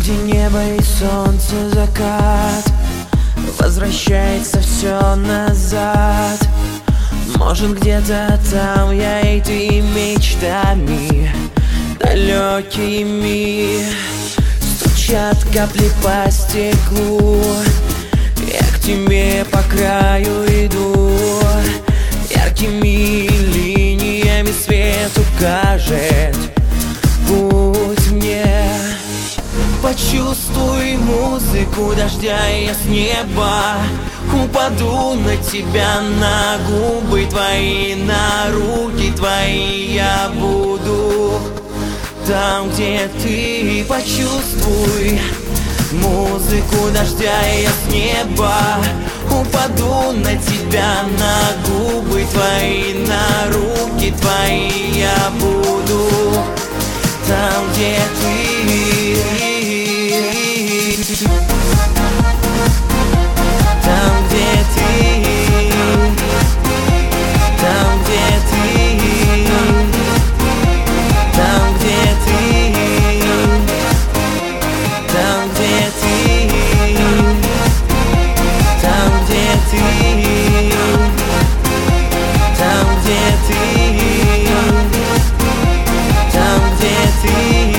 где небо и солнце, закат, возвращается все назад. Может, где-то там я и ты мечтами далекими. Стучат капли по стеклу, я к тебе по краю иду. Яркими линиями свет укажет путь мне. Почувствуй музыку дождя, я с неба упаду на тебя, на губы твои, на руки твои я буду там, где ты. Почувствуй музыку дождя, я с неба упаду на тебя, на губы твои, на руки твои я буду там, где ты. Там, где ты, там, где ты, там, где ты, там, где ты, там, где ты, там, где ты, там, где ты.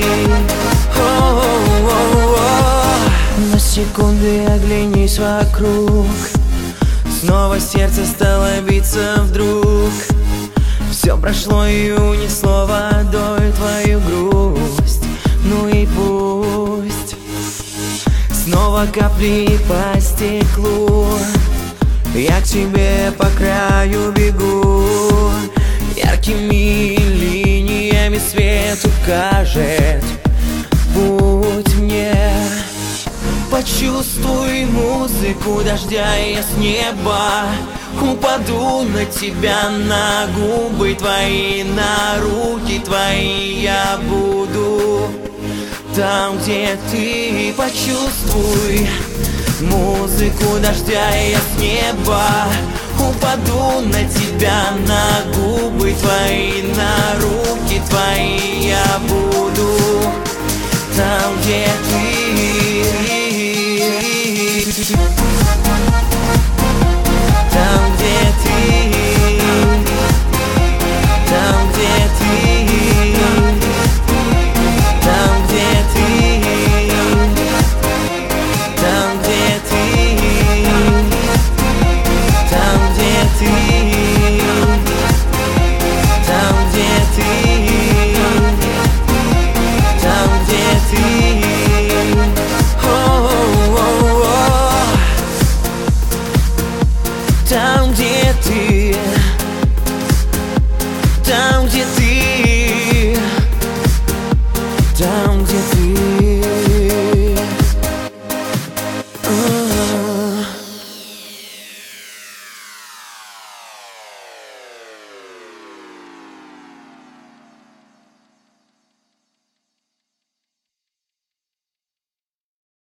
На секунды оглянись вокруг, снова сердце стало биться вдруг. Все прошло и унесло водой твою грусть. Ну и пусть снова капли по стеклу, я к тебе по краю бегу. Яркими линиями свет укажет путь мне. Почувствуй музыку дождя, я с неба упаду на тебя, на губы твои, на руки твои я буду там, где ты. Почувствуй музыку дождя, я с неба упаду на тебя, на губы твои, на руки твои я буду там, где ты.